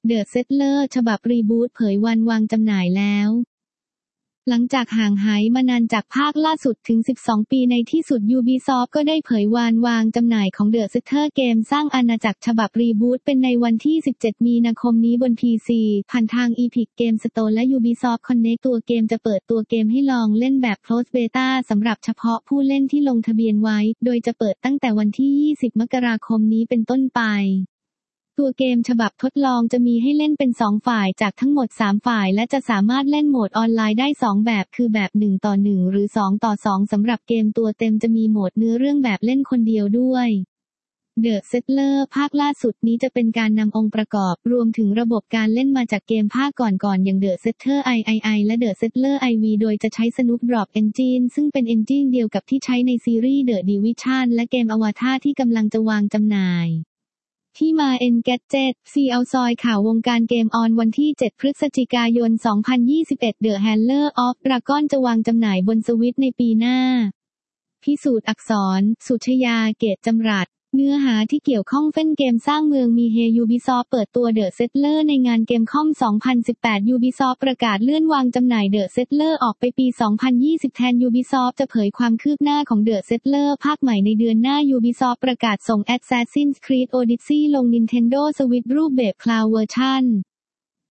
The Settler ฉบับรีบูตเผยวันวางจำหน่ายแล้วหลังจากห่างหายมานานจากภาคล่าสุดถึง12ปีในที่สุด Ubisoft ก็ได้เผยวางจำหน่ายของ The Settler เกมสร้างอาณาจักรฉบับรีบูตเป็นในวันที่17มีนาคมนี้บน PC ผ่านทาง Epic Game Store และ Ubisoft Connect ตัวเกมจะเปิดตัวเกมให้ลองเล่นแบบ Closed Beta สำหรับเฉพาะผู้เล่นที่ลงทะเบียนไว้โดยจะเปิดตั้งแต่วันที่20มกราคมนี้เป็นต้นไปตัวเกมฉบับทดลองจะมีให้เล่นเป็น2ฝ่ายจากทั้งหมด3ฝ่ายและจะสามารถเล่นโหมดออนไลน์ได้2แบบคือแบบ1ต่อ1หรือ2ต่อ2สำหรับเกมตัวเต็มจะมีโหมดเนื้อเรื่องแบบเล่นคนเดียวด้วย The Settler ภาคล่าสุดนี้จะเป็นการนำองค์ประกอบรวมถึงระบบการเล่นมาจากเกมภาคก่อนๆอย่าง The Settler III และ The Settler IV โดยจะใช้ Snowdrop Engine ซึ่งเป็น Engine เดียวกับที่ใช้ในซีรีส์ The Division และเกม Avatar ที่กำลังจะวางจำหน่ายที่มา Engadget ซีเอาซอยข่าววงการเกมออนวันที่7พฤศจิกายน2021 The Handler of Dragon จะวางจำหน่ายบนสวิตช์ในปีหน้าพิสูจน์อักษรสุชยาเกตจำรัดเนื้อหาที่เกี่ยวข้องเฟ้นเกมสร้างเมืองมีเฮ Ubisoft เปิดตัว The Settler ในงานเกมคอม2018 Ubisoft ประกาศเลื่อนวางจำหน่าย The Settler ออกไปปี2020แทน Ubisoft จะเผยความคืบหน้าของ The Settler ภาคใหม่ในเดือนหน้า Ubisoft ประกาศส่ง Assassin's Creed Odyssey ลง Nintendo Switch รูปแบบ Cloud Version